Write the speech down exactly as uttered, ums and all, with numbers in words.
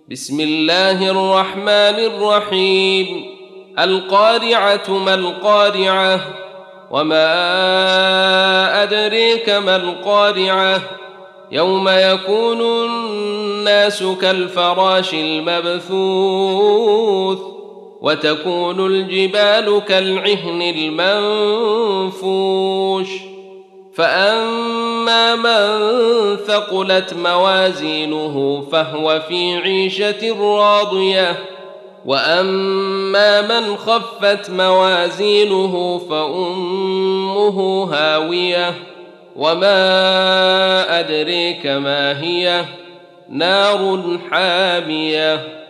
بسم الله الرحمن الرحيم. القارعة ما القارعة وما أدريك ما القارعة يوم يكون الناس كالفراش المبثوث وتكون الجبال كالعهن المنفوش فأما من ثقلت موازينه فهو في عيشة راضية وأما من خفت موازينه فأمه هاوية وما أدريك ما هي نار حامية.